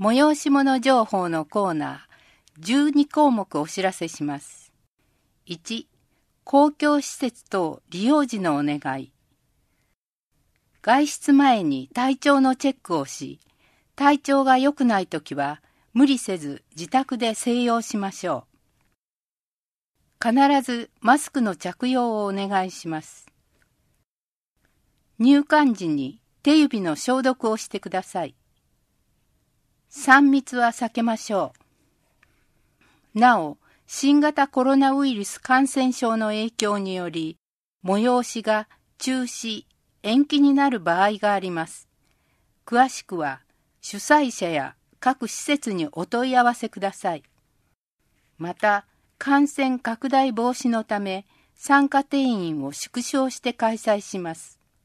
催し物情報のコーナー12項目お知らせします。1、公共施設等利用時のお願い。外出前に体調のチェックをし、体調が良くないときは無理せず自宅で静養しましょう。必ずマスクの着用をお願いします。入館時に手指の消毒をしてください。3密は避けましょう。なお、新型コロナウイルス感染症の影響により、催しが中止、延期になる場合があります。詳しくは、主催者や各施設にお問い合わせください。また、感染拡大防止のため、参加定員を縮小して開催します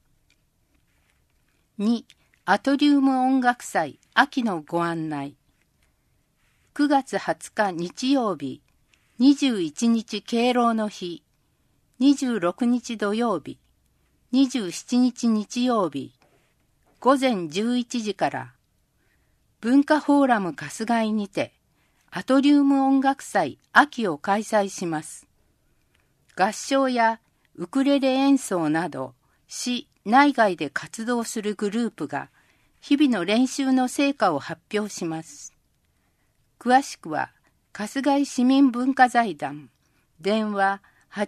。2、アトリウム音楽祭秋のご案内。9月20日日曜日、21日敬老の日、26日土曜日、27日日曜日、午前11時から、文化フォーラム春日井にて、アトリウム音楽祭秋を開催します。合唱やウクレレ演奏など、市内外で活動するグループが日々の練習の成果を発表します。詳しくは春日井市民文化財団電話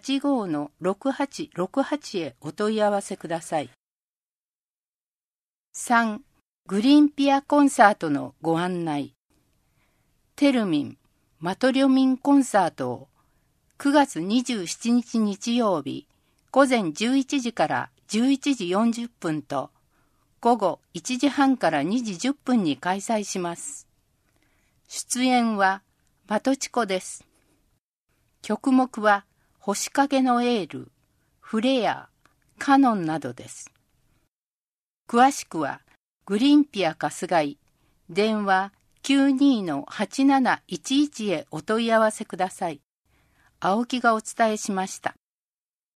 85-6868 へお問い合わせください。3. グリーンピアコンサートのご案内。テルミンマトリョミンコンサートを9月27日日曜日午前11時から11時40分と午後1時半から2時10分に開催します。出演はマトチコです。曲目は星影のエール、フレア、カノンなどです。詳しくはグリーンピア春日井電話 92-8711 へお問い合わせください。青木がお伝えしました。